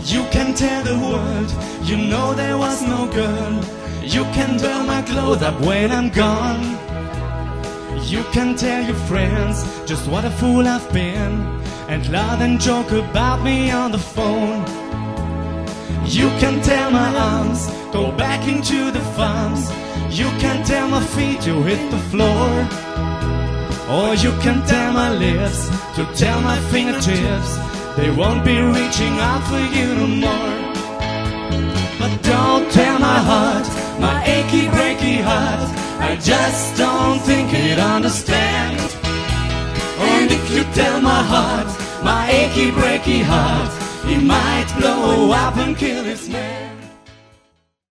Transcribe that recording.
You can tell the world, you know there was no girl. You can burn my clothes up when I'm gone. You can tell your friends just what a fool I've been, and laugh and joke about me on the phone. You can tell my arms, go back into the farms. You can tell my feet, you hit the floor. Or you can tell my lips, to tell my fingertips, they won't be reaching out for you no more. But don't tell my heart, my achy breaky heart, I just don't think he'd understand. And if you tell my heart, my achy breaky heart, he might blow up and kill his man.